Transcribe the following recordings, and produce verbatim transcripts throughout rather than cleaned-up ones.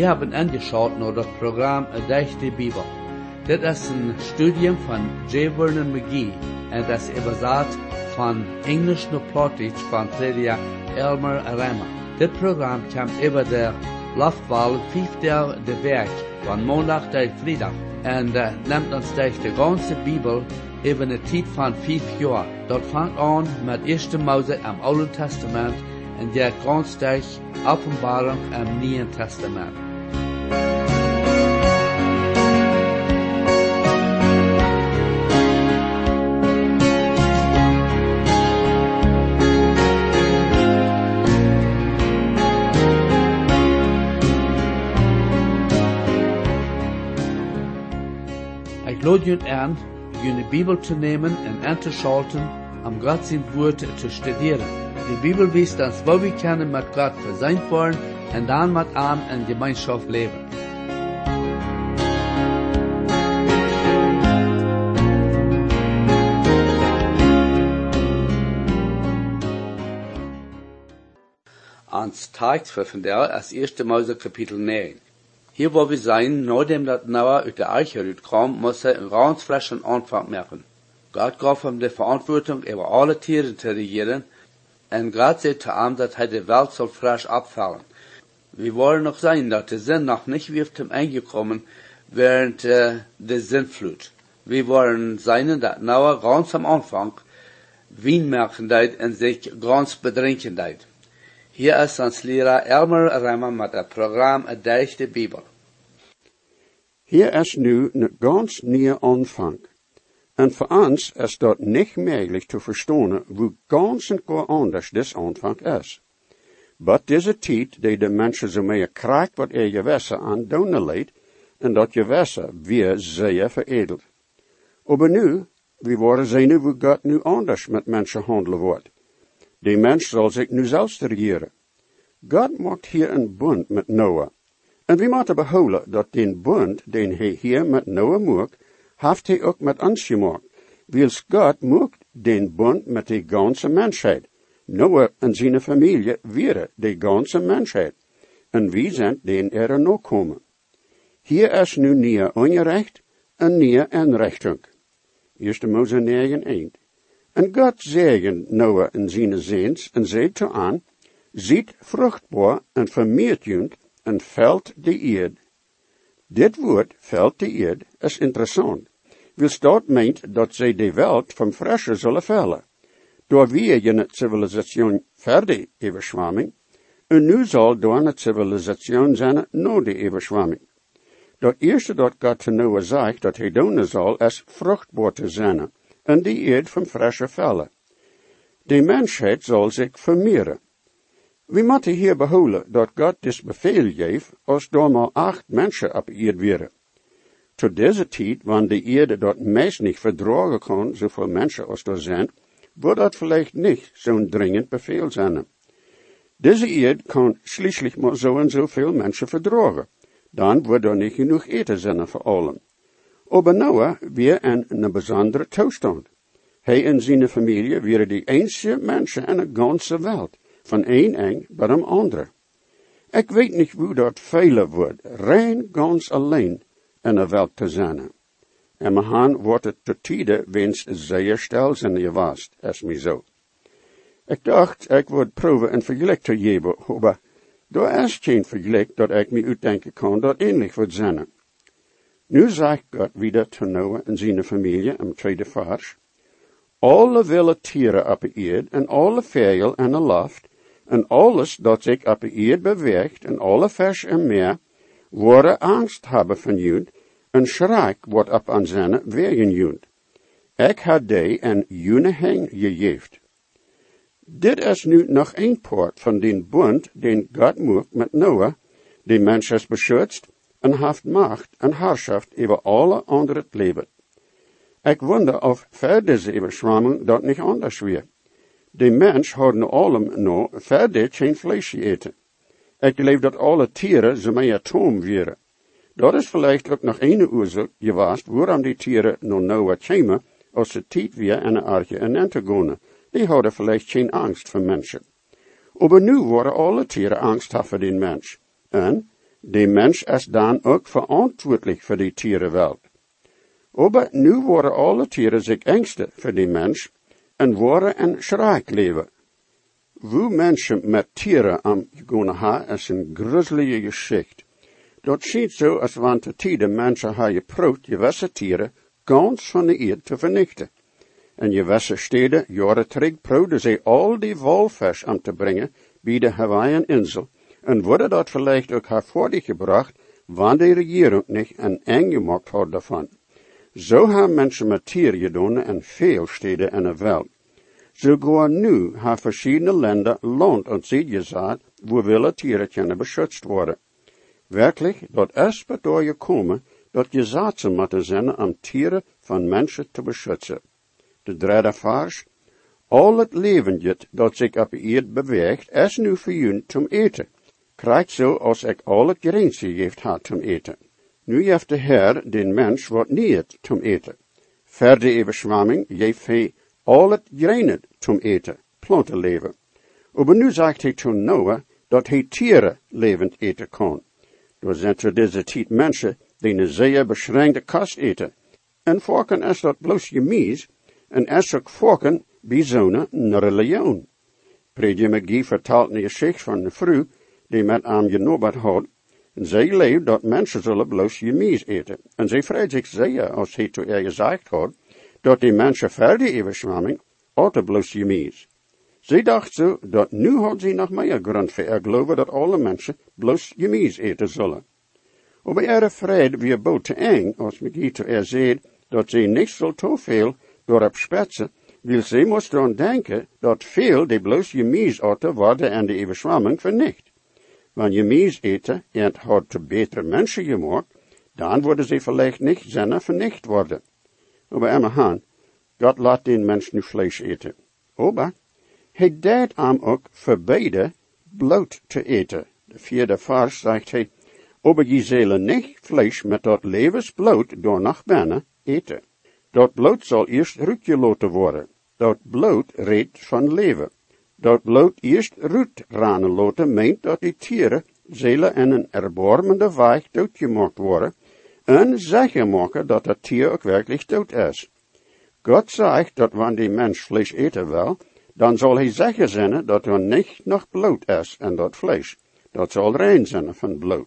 Je hebben angeschaut naar het programma Durch die Bibel. Dit is een studium van J. Vernon McGee en dat is überzet van Englisch naar Plattdeutsch van prediker Elmer Rama. Dit programma komt over de Luftwal vijf dagen de week, van maandag tot vrijdag. En uh, neemt ons durch de ganze Bibel over een tijd van vijf jaar. Dat vangt aan met eerste Mose im Oude Testament en der ganz durch Offenbarung im Neuen Testament. Ich lade euch an, eine Bibel zu nehmen und einzuschalten, um Gott sein Wort zu studieren. Die Bibel weist uns, wo wir können mit Gott versöhnt worden und dann mit ihm in Gemeinschaft leben. Ans Text für vandaag ist eerste Mose Kapitel neun. Hier wo wir sein, nachdem dat Noah uit de Arche uitkwam, muss er een ganz frischen Anfang machen. Gott gaf ihm die Verantwortung, über alle Tiere zu regieren, und Gott sagte ihm, dass er die Welt soll frisch abfallen. Wir wollen noch sein, dass der Sinn noch nicht wirft ihm eingekommen während äh, der Sintflut. Wir wollen sein, dass Noah ganz am Anfang Wien merken deit und sich ganz bedrinken deit. Hier ist ons Lehrer Elmer Rama mit dem Programm Durch die Bibel. Hier ist nu een ganz nieuwe Anfang. En voor ons is dat niet mogelijk te verstaan hoe ganz en gar anders dit Anfang is. Maar deze tijd die de mensen zo meer krijgt wat er gewässer aan doen leidt, en dat gewässer weer zeer veredeld. Maar nu, we worden zien hoe God nu anders met mensen handelen wordt. Die mens zal zich nu zelfs regieren. God maakt hier een bund met Noah. En we moeten behouden dat den bund, den hij hier met Noah maakt, heeft hij ook met ons gemaakt. Wils God maakt den bund met de ganze mensheid. Noah en zijn familie waren de ganze mensheid. En wie zijn den er nog komen. Hier is nu nieuw onrecht en nieuw inrichting. Eerste Mose negen één. En God zegen Noah en zijn zoons en zei te aan, ziet vruchtbaar en vermeert junt en velt de eerd. Dit woord, velt de eerd, is interessant. Wils dat meent dat zij de welt van frische zullen vellen. Door weer je civilisation verder overschwamming, en nu zal door een civilisation zijn na de overschwamming. Dat eerste dat God te Noah zegt dat hij doen zal, is vruchtbaar te zijn, en die eerd van frische vellen. De mensheid zal zich vermeerderen. We moeten hier behouden dat God dit bevel geeft, als door maar acht mensen op eerd waren. Tot deze tijd, wanneer de eerde dat meest niet verdragen kan, zoveel mensen als er zijn, wordt dat vielleicht niet zo'n dringend bevel zijn. Deze eerd kan schließlich maar zo en zoveel mensen verdragen. Dan wordt er niet genoeg eten zijn voor allen. Maar Noah weer in een bijzondere toestand. Hij en zijn familie waren de enige mensen in de ganse wereld, van één eng bij een andere. Ik weet niet hoe dat vele wordt, rein ganz alleen in de wereld te zijn. En mijn haan wordt het te tijden wens zeer stil zijn geweest, is mij zo. Ik dacht, ik word proeven een vergelijk te geven, maar daar is geen vergelijk dat ik me uitdenken kan dat ähnlich wordt zijn. Nu zegt God wieder te Noah en zijn familie im tweede vers, alle wilde tieren op de eerd en alle vogel in de lucht en alles dat zich op de eerd beweegt en alle vis en meer, worden angst hebben van junt en schrik wordt op aan zijn wegen junt. Ik had die en june heng gegeven. Dit is nu nog een poort van den bund, den God maakt met Noah, die mens is beschützt en heeft macht en heerschaft over alle andere het leven. Ik wonder of voor deze overschwamming dat niet anders weer. De mens had nu allem nog verder geen vlees eten. Ik geloof dat alle tieren zo mee atoom waren. Dat is vielleicht ook nog een oorzaak geweest waarom die tieren naar Noah kwamen, als ze tijd weer in de arche en te gaan. Die hadden vielleicht geen angst voor mensen. Maar nu worden alle tieren angst voor den mens. En De mens is dan ook verantwoordelijk voor die tierenwelt. Aber nu worden alle tieren zich engsten voor die mens en worden een schrik leven. Hoe mensen met tieren am gaan ha is een gruzzelige geschichte. Dat ziet zo als wanneer tijden mensen ha geprobeerd gewisse tieren gans van de eerd te vernichten. En gewisse steden jaren terug probeerden ze al die walvis aan te brengen bij de Hawaiian-insel en worden dat vielleicht ook hervordig gebracht, wanneer de regering niet een eng gemaakt had daarvan. Zo hebben mensen met tieren gedaan in veel steden in de wereld. Zo gaan nu hebben verschillende landen land en zee gezet, waar willen tieren kunnen beschützt worden. Werkelijk, dat is bedoel gekomen, dat gesetzen moeten zijn om tieren van mensen te beschützen. De derde vers. Al het levendje dat zich op de aarde beweegt, is nu voor jullie zum eten. Krijgt zo als ik al het grains gegeven had zum eten. Nu heeft de Heer den mens wat niet zum eten. Verder overschwamming geeft hij al het grain zum eten, plantenleven. Maar nu zegt hij toen Noah dat hij tieren levend eten kan. Door zijn er deze tijd mensen die een zeer beschränkte kast eten. En vorken is dat bloos gemies, en is ook vorken bij zo'n religion. Predje McGee vertelt een geschichte van een vrouw die met hem genoberd had, en zij leeft dat mensen zullen bloos gemies eten. En zij vreet zich zeer als hij toe er gezegd had, dat die mensen verder overschwamming altijd bloos gemies. Zij dacht zo, dat nu had ze nog meer grond voor er geloven dat alle mensen bloos gemies eten zullen. Maar er vrede wie boot te eng, als McGee toe er zei, dat zij niet zo te veel doorop spetsen, wil zij moest eraan denken dat veel die bloos gemies eten worden en de overschwamming vernicht. Wanneer gemies eten en het had te betere mensen gemaakt, dan worden ze vielleicht niet zinnen vernicht worden. Maar immerhan, God laat den mens nu vlees eten. Maar hij deed hem ook verbieden bloot te eten. De vierde vers zegt hij, aber je zullen niet vlees met dat levensbloot door nacht binnen eten. Dat bloot zal eerst uitgelaten worden. Dat bloot redt van leven. Dat bloot eerst uitranen laten meent dat die tieren zullen in een erbarmende weg doodgemaakt worden en zeggen maken dat het tier ook werkelijk dood is. God zegt dat wanneer die mens vlees eten wil, dan zal hij zeggen zinnen dat er niet nog bloot is en dat vlees. Dat zal rein zijn van bloot.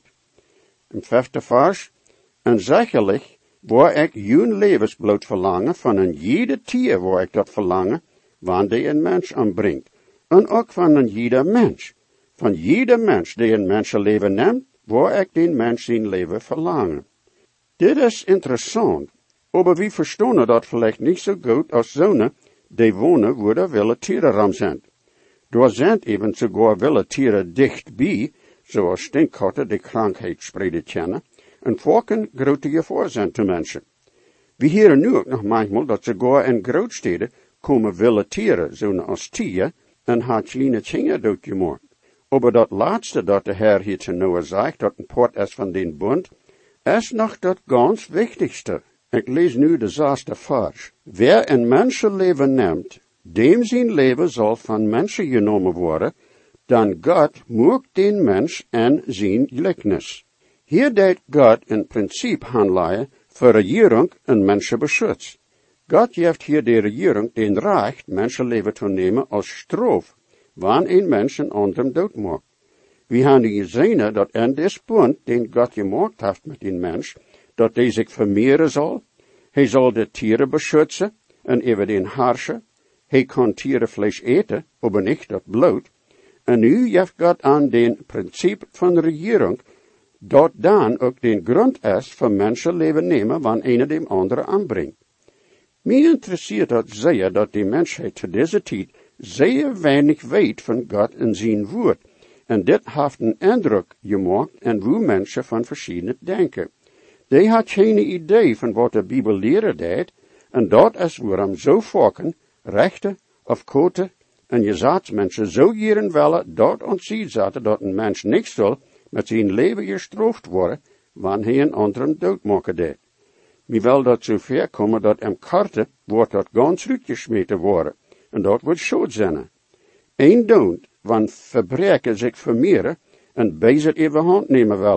Im vijfde vers, en zekerlijk, waar ik jun levensbloot verlangen van een jede tier waar ik dat verlangen, wanneer die een mens aanbrengt. En ook van een jeder mens. Van jeder mens die een mensenleven neemt, waar ik den mens zijn leven verlangen. Dit is interessant, maar we verstaan dat vielleicht niet zo goed als zonen die wonen waar er willen tieren ram zijn. Door zijn even sogar willen tieren dichtbij, zoals stinkkatten die krankheid spreiden kennen, en vorken grote gevaar zijn te mensen. We horen nu ook nog manchmal dat sogar in grootsteden komen willen tieren, zoals tieren, en haar kleine kinderen doodgemaakt. Maar dat laatste dat de Heer hier te Noah zegt, dat een poort is van den bund, is nog dat ganz wichtigste. Ik lees nu de zesde vers. Wer een mensenleven neemt, dem zijn leven zal van mensen genomen worden, dan God maakt den mens en zijn gelijkenis. Hier deed God in principe handelen voor regering en mensen beschützt. God geeft hier de regering den recht mensenleven te nemen als straf, wanneer een mens een ander doodmaakt. We hebben gezien dat in dit punt, den God gemaakt heeft met een mens, dat hij zich vermeerderen zal, hij zal de tieren beschützen en over den herrschen, hij kan tierenvlees eten, maar niet dat bloot, en nu geeft God aan den principe van de regering, dat dan ook den grond is voor mensenleven nemen, wanneer een dem andere aanbrengt. Mij interesseert dat zeer dat de mensheid te deze tijd zeer weinig weet van God en zijn woord, en dit heeft een indruk gemaakt en hoe mensen van verschillende denken. Die had geen idee van wat de Bijbel leren deed, en dat is waarom zo volken, rechten of koten en gezaatsmensen zo jaren willen dat ontzien zaten dat een mens niet zal met zijn leven gestraft worden, wanneer hij een anderen doodmaken deed. Mi wil dat zo ver komen dat in karten wordt dat ganz uitgesmeten worden, en dat wordt schuld zijn. Eén dood, wanneer verbreken zich vermeerderen en bezig overhand nemen willen.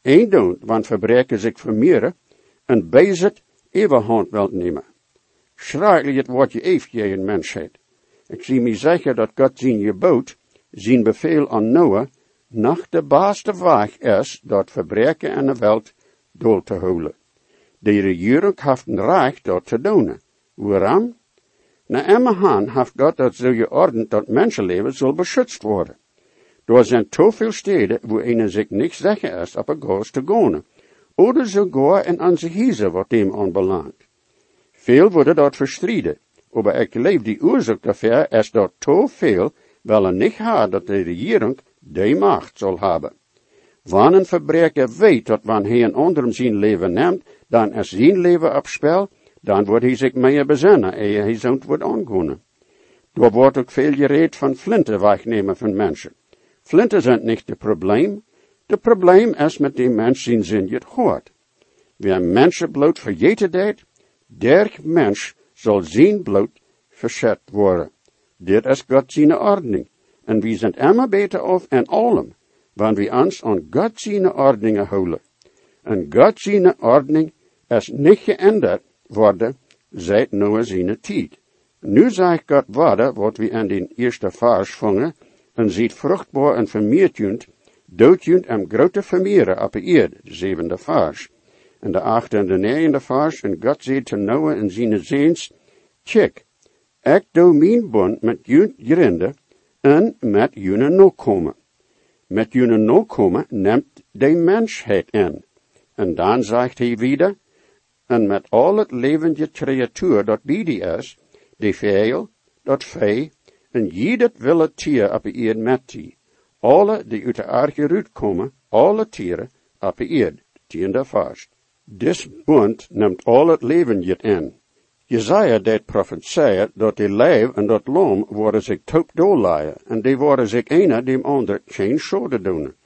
Eén doen, want verbreker zich vermeerderen, en bezit overhand wilt nemen. Schrijkelijk het woordje eef je een mensheid. Ik zie me zeggen dat God zijn gebood, zijn bevel aan Noah, nog de beste weg is, dat verbreker en de welt doel te houden. De regering heeft een recht dat te doen. Waarom? Na immerhand heeft God dat zo geordend dat mensenleven zal beschützt worden. Er zijn te veel steden, wo een zich niet zeker is op een goos te gaan, oder sogar in onze huizen wat dem aanbelangt. Veel worden dort verstreden, maar ik geloof die oorzaak daarvoor is dat te veel willen niet hebben dat de regering die macht zal hebben. Wanneer een verbreker weet dat wanneer hij een ander zijn leven neemt, dan is zijn leven op spel, dan wordt hij zich meer bezinnen, eer hij zo'n wordt aangaan. Er wordt ook veel gereed van flinten wegnemen van mensen. Flinten zijn niet het probleem. Het probleem is met die mens zijn zin het hoort. Wie een mensenbloed vergeten deed, der mens zal zijn bloed verzet worden. Dit is God zijn ordening. En we zijn immer beter af in allem, wanneer we ons aan God zijn ordeningen houden. En God zijn ordening is niet geänderd worden, seit Noah zijn tijd. Nu zegt God worden, wat we in de eerste vers vangen, en ziet vruchtbaar en vermeerdjunt, doodjunt en grote vermeerderen op de aarde, de zevende vers. En de achte en de negende vers, en God zei te Noah en zijn zeens, check, ik doe mijn bond met junt gerinden, en met june nakomen. Met june nakomen neemt de mensheid in. En dan zegt hij weer, en met al het levende creatuur dat bij die is, de veel, dat vee, en jeder wilde tier op de eerd met die. Alle die uit de aarde uitkomen, alle tieren op de eerd, tiende vers. Dis bond neemt al het levende in. Jesaja deed profetieën dat de leeuw en dat lam worden zich top doorlaaien, en die worden zich ene dem ander geen schade doen.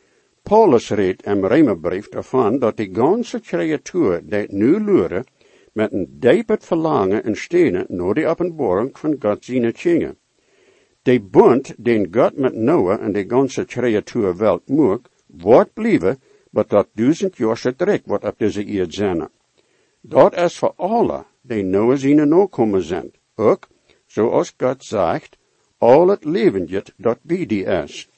Paulus redt im Römerbrief davon, dat die ganze creatuur die nu luren, met een diepet verlangen en stenen naar de openbaring van God zijn tjingen. De bund, den God met Noah en de ganze creatuur welt moek, wordt blijven, maar dat duizend jaar trek wordt op deze eerd zijn. Dat is voor alle, die Noah zijn nakomen zijn. Ook, zoals God zegt, al het levendje dat bij die is.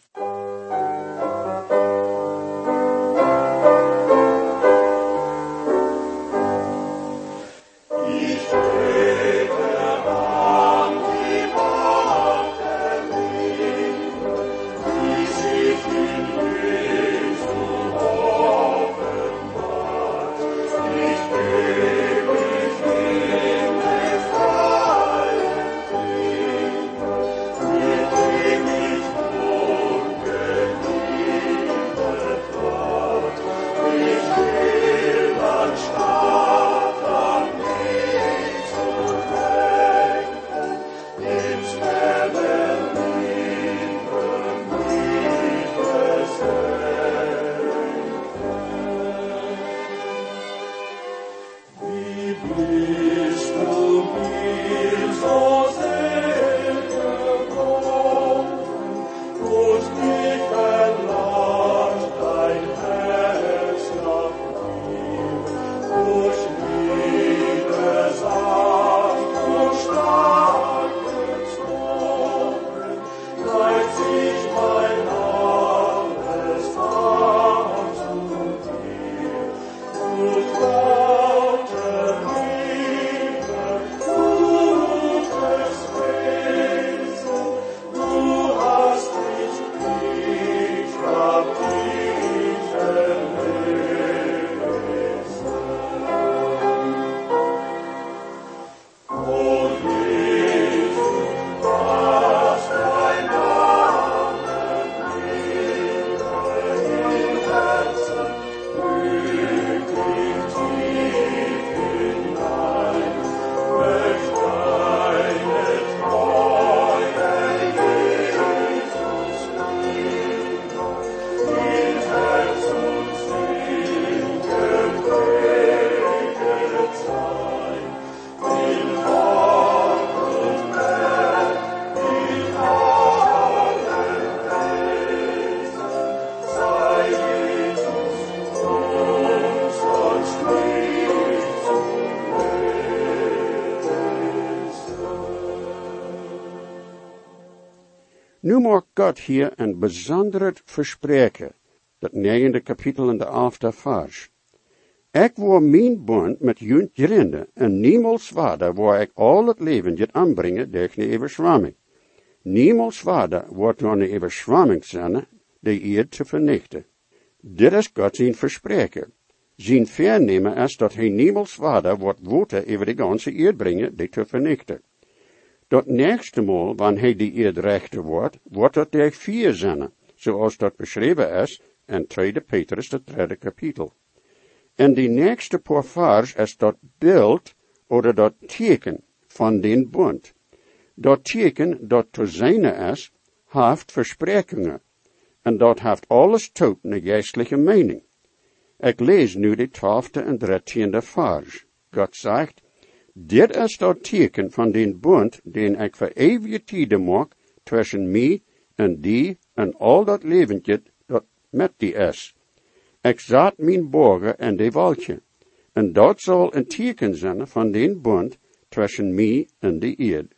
Oh Nu maakt God hier een bijzonder verspreken, dat negende kapitel in de elfde vers. Ik wil mijn bond met junt grinde, en niemals vader waar ik al het leven jet aanbrengen durch de overschwamming. Niemals vader wordt door de overschwamming zijn, de eerd te vernichten. Dit is God zijn verspreken. Zijn vernemen is dat hij niemals vader wordt woorden over de ganze eerd brengen, die te vernichten. Dat nächste Mal, wanneer hij die eerd rechter wordt, wordt dat der vier zijn, zoals dat beschreven is in tweede Petrus, het derde kapitel. En die nächste paar vers is dat beeld, oder dat teken van den bund. Dat teken dat te zijne is, heeft versprekingen, en dat heeft alles tot een geestelijke mening. Ik lees nu de twaalfde en dertiende vers. God zegt, dit is dat teken van den bund, den ik voor eeuwige tijden maak, tussen mij en die en al dat leventje dat met die is. Ik zat mijn borgen in de waldje, en dat zal een teken zijn van den bund tussen mij en de eerd.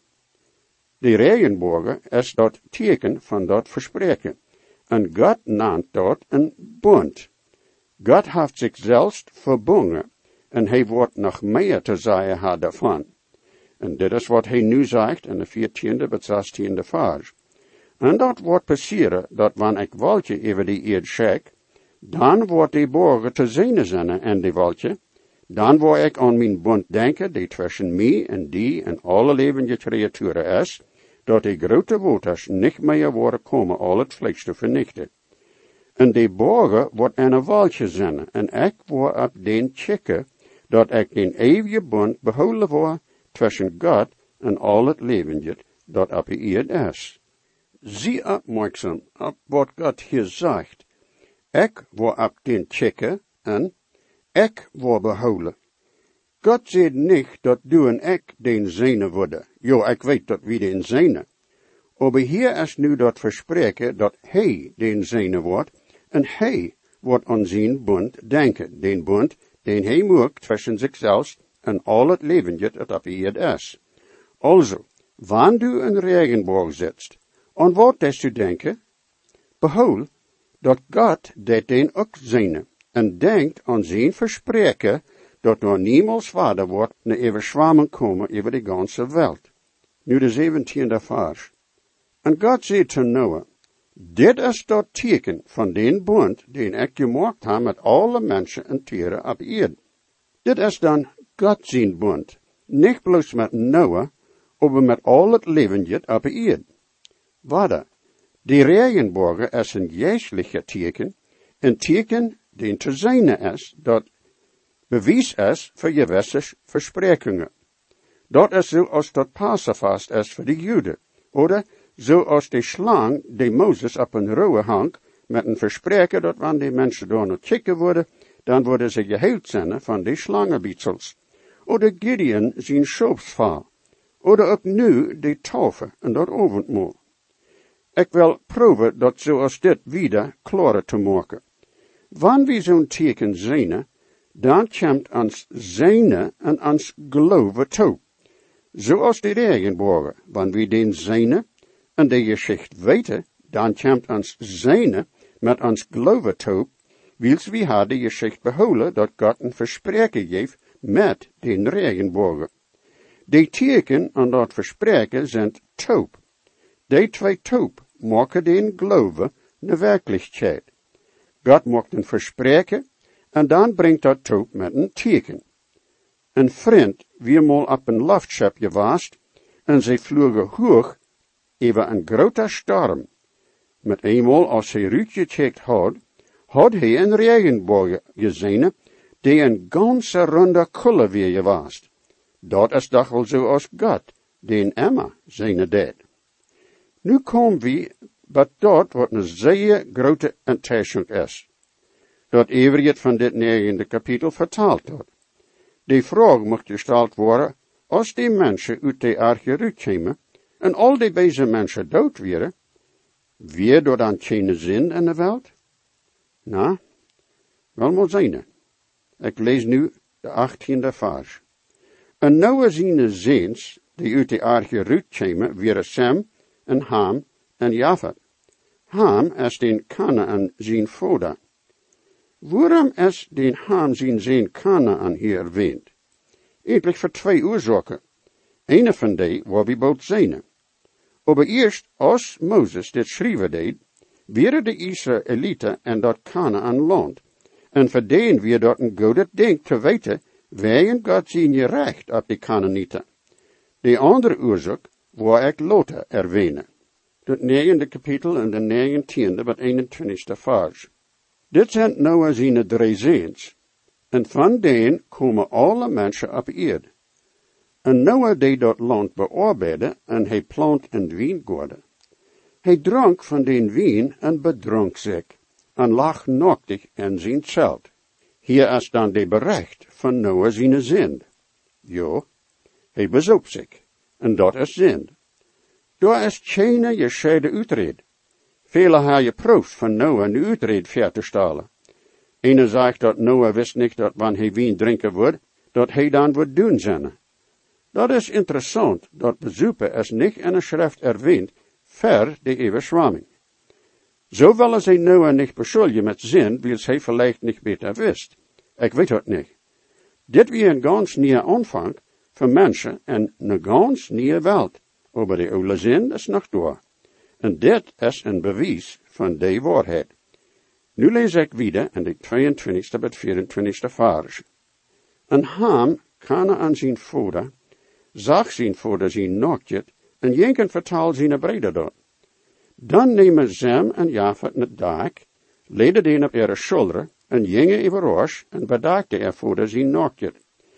De regenbogen is dat teken van dat verspreken, en God naant dat een bund. God heeft zichzelf verbonden, en hij wordt nog meer te zeggen had daarvan. En dit is wat hij nu zegt in de veertiende tot zestiende vers. En dat wordt passeren, dat wanneer ik waldje over die eerd schik, dan wordt die borgen te zijne zijn in die waldje, dan word ik aan mijn bund denken, die tussen mij en die en alle levende creaturen is, dat die grote waters niet meer worden komen al het vlees te vernichten. En die borgen wordt in een waldje zijn, en ik word op den checken, dat ik den eeuwige bund behouden word tussen God en al het levende dat op de eerd is. Zie opmerkzaam op wat God hier zegt. Ik word op den checken en ik word behouden. God zegt niet dat du en ik den zijne worden. Jo, ik weet dat wie den zijne. Maar hier is nu dat verspreken dat hij den zijne wordt, en hij wordt aan zijn bund denken, den bund, den hij maakt tussen zichzelf en al het levende dat op de eerd is. Also, wanneer du een regenboog zit, aan wat is u denken? Behoud, dat God dat den ook zijne, en denkt aan zijn verspreken, dat nog niemals vader wordt, naar overschwamming komen over de ganse wereld. Nu de zeventiende vers. En God zei te Noah, dit is dat teken van den bund, den ik gemaakt heb met alle mensen en dieren op eerd. Dit is dan God zijn bund, niet bloos met Noah, maar met al het levende op eerd. Wat? Die regenbogen is een geestelijke teken, een teken den te zijne is, dat bewijs is voor gewisse versprekingen. Dat is zoals dat Passenfast is voor de Joden, oder zoals de slang die Mozes op een rode hang met een verspreken dat wanneer die mensen door nog chicken worden, dan worden ze geheeld zijn van die slangenbietsels. Oder Gideon zijn schoopsval. Oder ook nu de taufe en dat avondmaal. Ik wil proeven dat zoals dit wieder klaar te maken. Wanneer we zo'n teken zijn, dan komt ons zijne en ons geloven toe. Zoals de regenbogen, wanneer we den zijne en de geschicht weten, dan komt ons zijne met ons geloven toe, wils we hadden de geschicht behouden dat God een verspreken geeft met den regenbogen. De teken en dat verspreken zijn toop. Die twee toop maken den geloven de werkelijkheid. God maakt een verspreken, en dan brengt dat toop met een teken. Een vriend, wie mal op een luchtschip gewaast, en ze vlogen hoog, over een grote storm. Met eenmaal als hij uitgecheckt had, had hij een regenboog gezien, die een ganse ronde kulle weer gewaast. Dat is toch wel zoals God, den Emma, zijn deed. Nu komen we bij dat wat een zeer grote enttäuschung is. Dat Everett van dit negende kapitel vertaald had. Die vraag mocht gesteld worden, als die mensen uit de arche uitkomen, en al die deze mensen dood werden, wie door dan geen zin in de wereld? Nou, wel moet zijn. Ik lees nu de achttiende vers. En nou zijn zins, die uit de arche uitkomen, werden Sem en Ham, en Jafet. Ham is den Kanaan zijn vader. Waarom is den Ham zijn zijn Kanaan hier erwähnt? Eigenlijk voor twee oorzaken. Eine van die waar we both zijn. Aber eerst, als Mozes dit schrijven deed, waren de Israëlieten en dat Kanaan land. En voor deen weer dat een goede ding te weten, wij God zijn je recht op de Canaanieten. De andere oorzaak waar ik later erwähne. Het negende kapitel en de negentiende met eenentwintigste vers. Dit zijn nou zijn drie zeens. En van deen komen alle mensen op aarde. En Noah deed dat land bearbeiden en hij plant een wijngaarden. Hij dronk van den wijn en bedronk zich, en lag naaktig in zijn zelt. Hier is dan de bericht van Noah zijn zin. Jo, hij bezoop zich, en dat is zin. Daar is geen gescheiden uitred. Vele hebben geproefd van Noah nu uitred ver te stalen. Ene zegt dat Noah wist niet dat wanneer hij wijn drinken wordt, dat hij dan wordt doen zijn. Dat is interessant, dat bezoeken is niet in een schrift erwähnt, ver de overschwamming. Zowel als hij Noah niet beschuldigen met zin, wie hij vielleicht niet beter wist. Ik weet het niet. Dit wie een ganz nieuwe aanvang voor mensen en een ganz nieuwe wereld. Maar de oude zin is nog door. En dit is een bewijs van die waarheid. Nu lees ik weer in de tweeëntwintigste tot vierentwintigste vers. En Ham, Kanaan zijn vader, zag zijn vader zijn naaktheid, en jenken vertaal zijn breder dat. Dan nemen Sem en Jafet het dak, leden den op ihre schulder, en jengen overras, en bedaakte er vader zijn naaktheid.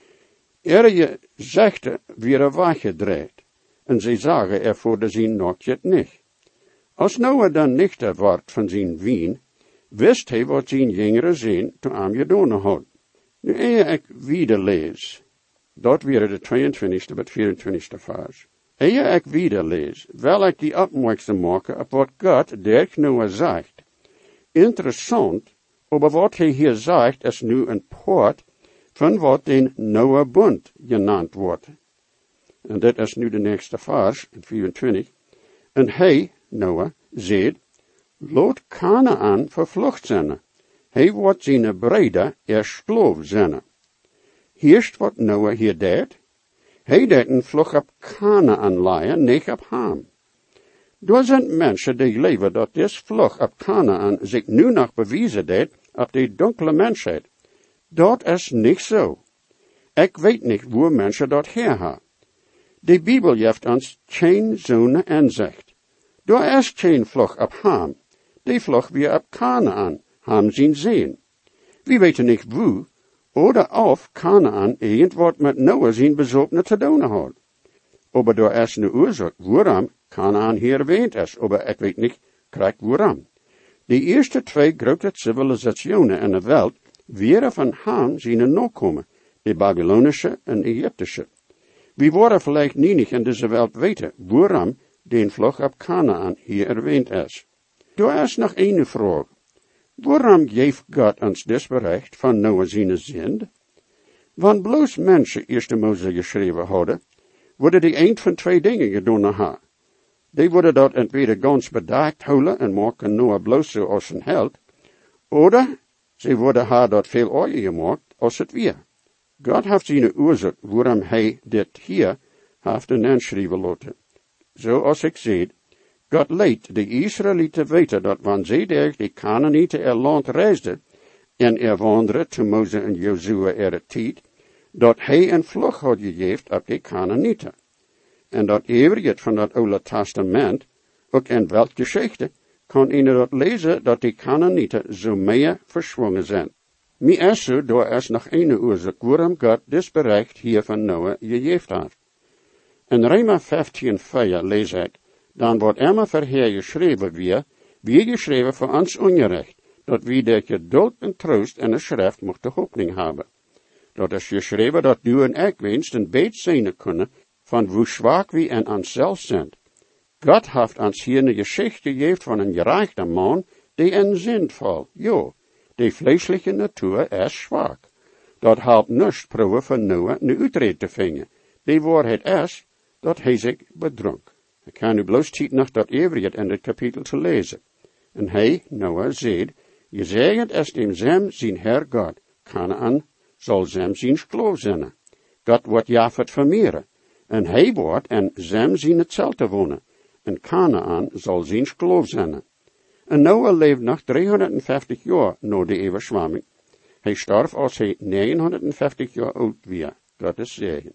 Er zegte weer weggedreid, en zij zagen er vader zijn naaktheid niet. Als Noah dan nicht wordt van zijn wien, wist hij wat zijn jongere zin te aan gedaan had. Nu eer ik wieder lees, dat weer de tweeëntwintigste tot vierentwintigste vers. Eer ik wieder lees, wil ik die opmerkzaam maken op wat God der Noah zegt. Interessant, aber wat hij hier zegt is nu een poort van wat den Noah Bund genaamd wordt. En dit is nu de nächste vers, vierentwintig. En hij, Noah, zegt, laat Kanaan vervlucht zijn. Hij wordt zijn breder er slaaf zijn. Hierst wat Noah hier deed. Hij deed een vlucht op Kanaan leien, niet op Ham. Er zijn mensen die leven dat dit vlucht op Kanaan zich nu nog bewijzen deed op de donkere mensheid. Dat is niet zo. Ik weet niet hoe mensen dat herhaben. De Bibel geeft ons geen zo'n inzicht. Er is geen vlucht op Ham. Die vlucht weer op Kanaan, Ham zien zien. We weten niet hoe, oder of Kanaan irgend met Noah zijn bezoekene te doen had. Aber er is een oorzaak waarom Kanaan hier erwähnt is, aber ik weet niet correct waarom. De eerste twee grote civilisationen in de wereld waren van Ham zijn nakomen, de Babylonische en Egyptische. We worden vielleicht niet in deze wereld weten waarom den vlucht op Kanaan hier erwähnt is. Er is nog een vraag. Waarom geeft God ons dit bericht van Noah zijn zin? Want bloos mensen eerste Mozes geschreven hadden, worden die een van twee dingen gedaan hebben. Die worden dat entweder ganz bedacht houden en maken Noah bloos zo als een held, oder ze worden haar dat veel ooier gemaakt als het weer. God heeft zijn oorzaak waarom hij dit hier heeft inschrijven laten. Zoals ik zei, God leidt de Israëlieten weten dat wanneer zij der de Canaanieten er land reisden, en er wanderen te Mozes en Jozua er tijd, dat hij een vlucht had gegeven op de Canaanieten. En dat eeuwig van dat Oude Testament, ook in welke geschichte, kan een dat lezen dat de Canaanieten zo meer verschwongen zijn. Mi is zo, door is nog een oorzaak waarom God dit bericht hier van Noah gegeven heeft. In Rema vijftien vier lees ik, dan wordt immer verheer geschreven weer, wie geschreven voor ons ongerecht, dat wie der geduld en troost in de schrift mocht de hoopning hebben. Dat is geschreven dat du en ik wenst een beet zijn kunnen, van hoe zwak wie en ons zelf zijn. God heeft ons hier een geschichte gegeven van een gerechte man, die in zin valt. Jo, de vleeselijke natuur is zwak. Dat helpt niets proeven van Noah nu uitred te vingen. De waarheid is, dat hij zich bedronk. Ik kan u bloos tijd nog dat eeuwig in het kapitel te lezen. En hij, Noah, zei, je zegt es dem Sem zijn Herr God, Kanaan zal Sem zijn geloof zijn. God wordt Jafet vermeeren. En hij wordt en Sem zijn hetzelfde wonen. En Kanaan zal zijn geloof zijn. En Noah leefde nog driehonderdvijftig jaar na de overschwamming. Hij starf als hij negenhonderdvijftig jaar oud was. Gottes zegen.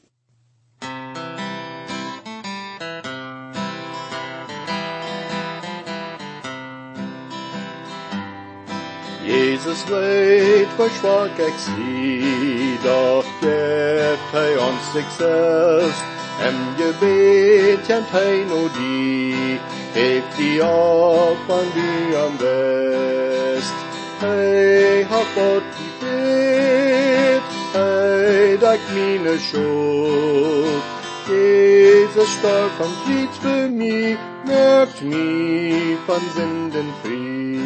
Jezus weet, hoe zwak ik zie, doch geeft hij ons zichzelf. Hem gebet, jent hij no die, heeft die op van die am best. Hij hat Gott gebet, hij dekt meine Schuld. Jezus starb am Kreuz für mich, merkt mich von Sünden frei.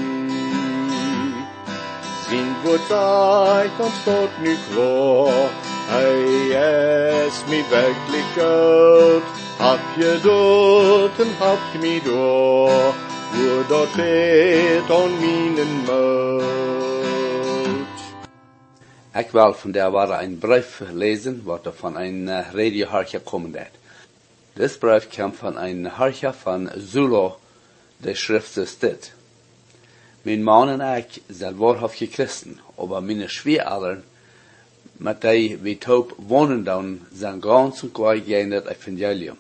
Sein Wort zeigt uns dort nu klar, hey, es mi wirklich Gott, hab je dort und hab mi da, wo dort wird an meinen Mut. Ik wil van der Ware ein brief lesen, wat er von ein radioharcher kommen hat. Das brief kam von ein Harcher von Zulu, der Schrift steht. Mijn man en ik zijn waarhaftige christen, aber meine Schwiegereltern, met die we taub wohnen dan, zijn ganz und klar gegen das Evangelium.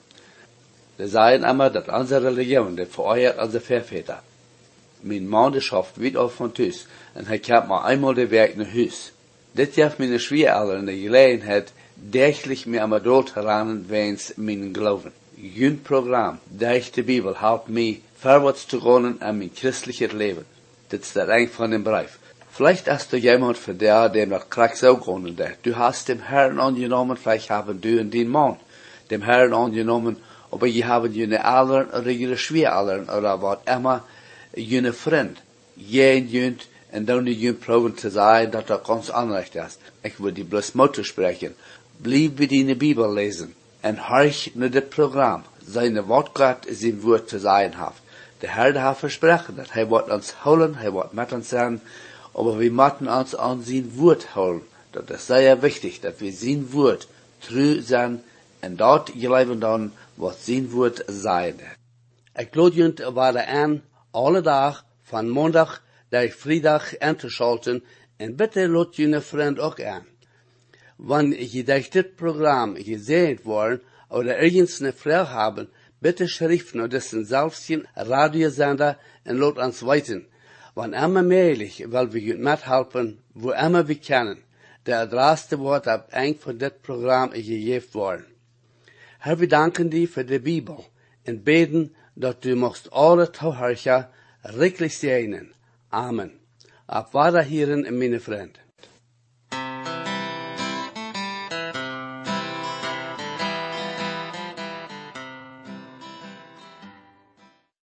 Sie sagen immer, dass unsere Religion, die vereuert unsere Väter. Mein Mann, der schafft weit auf von Tüß, und er kommt mal einmal der Werk nach Hus. Das gibt meine Schwiegereltern die Gelegenheit, täglich mir einmal dort heran, wenn's meinen Glauben. Jün Programm, durch die Bibel, helpt mich, vorwärts zu gehen an mein christliches Leben. Das ist der Eng von dem Brief. Vielleicht hast du jemand für der, dem das Krieg so gegangen ist. Du hast dem Herrn angenommen, vielleicht haben du und dein Mann dem Herrn angenommen, aber je haben jene Eltern oder jene Schwiegereltern oder was immer, jene Freund, jeden jünt, und dann die jünt proben zu sagen, dass das ganz unrecht ist. Ich will die bloß Mutter sprechen. Blieb bei deine Bibel lesen, und horch nur das Programm, seine Wort Gott, sein Wort zu sein hat. Der Herr hat versprochen, dass er wird uns holen, er wird mit uns sein, aber wir müssen uns an sein Wort holen. Das ist sehr wichtig, dass wir sein Wort treu sein und dort leben dann, was sein Wort sein. Ich lade euch weiter an, alle Tag, von Montag durch Freitag einzuschalten, und bitte lasst eure Freunde auch an. Wenn ihr durch das Programm gesehen wollen oder irgendeine eine Frage haben, bitte schrift nur dessen selbstigen Radiosender und lasst uns weiten. Wann immer möglich, weil wir mithelfen, wo immer wir können. Der Adresse wird ab eng von das Programm gegeben worden. Herr, wir danken dir für die Bibel und beten, dass du machst alle Zuhörer richtig segnen. Amen. Ab weiter hierin, meine Freunde.